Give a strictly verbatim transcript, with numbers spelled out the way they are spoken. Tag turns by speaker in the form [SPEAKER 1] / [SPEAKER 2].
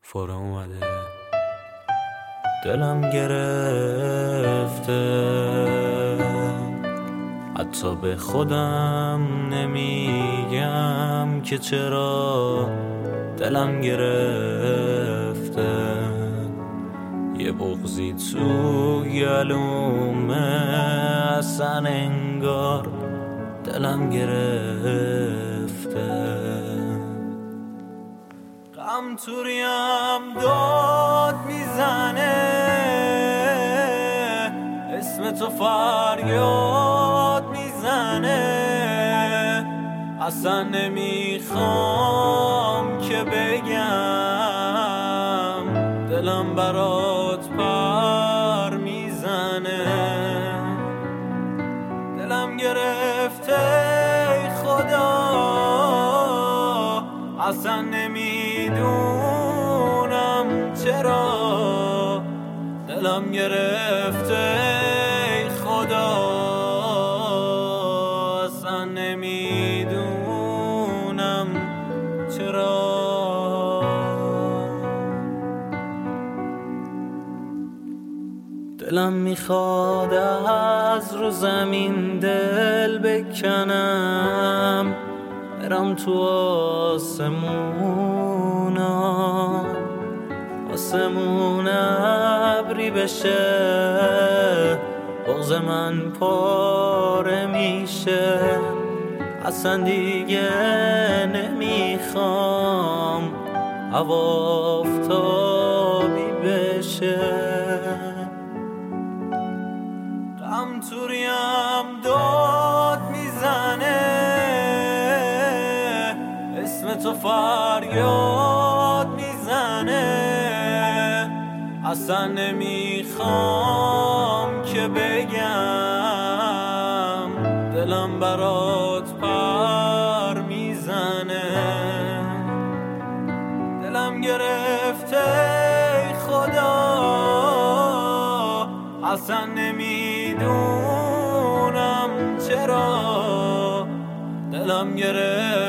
[SPEAKER 1] فورا اومده، دلم گرفته، حتی به خودم نمیگم که چرا دلم گرفته. یه بغضی تو گلومه، اصلا انگار دلم گرفته. غم توریم داد میزنه، اسم تو فریاد میزنه. اصلا نمیخوام که بگم، دلم برات پر میزنه. دلم گرفته ای خدا، اصلا نمیدونم چرا. دلم گرفته ای خدا، اصلا نمیدونم چرا. دلم میخواد از رو زمین دل بکنم، برم تو آسمونا، آسمون ابری بشه، بغض من پاره میشه. اصلا دیگه نمیخوام هوا آفتابی بشه. غم توریم داد میزنه، اسم تو فریاد میزنه. اصلا نمیخوام که بگم، دلم برات پر میزنه. دلم گرفته ای خدا، اصلا نمیدونم چرا. دلم گرفته